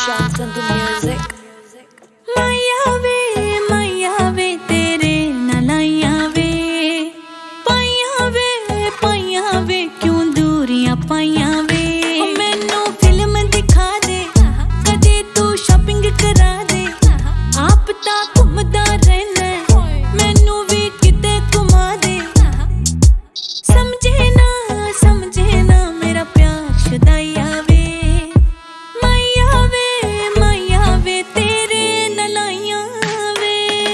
Shots on the music. माया वे तेरे नलाया वे पाया वे क्यों दूरियां पाया वे मैनू फिल्म दिखा दे कदे तू शॉपिंग करा दे आप ता घूमदा रहना मैनू भी किते घुमा दे समझे ना मेरा प्यार शुदाइया वे माया वे तेरे नलाइया वे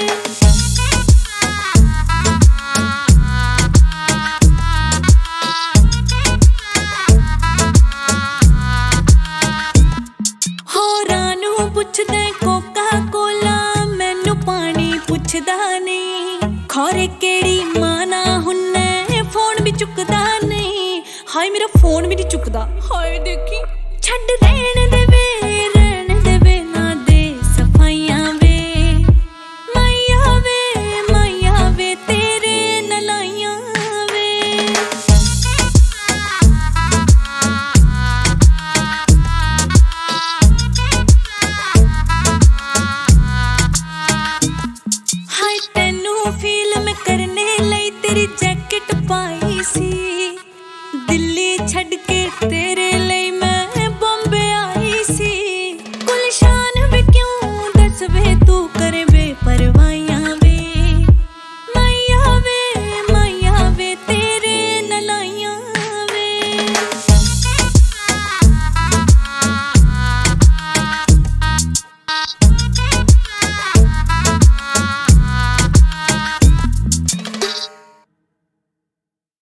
होरां नू पुछदे कोका कोला मैनू पानी पुछदा नहीं खौरे केड़ी माना हुन्ने फोन भी चुकदा नहीं हाय मेरा फोन भी नहीं चुकदा हाय देखी छड़ रहन देवे ना दे सफाइयां वे माया वे तेरे नलाइया वे हाय तेनू फील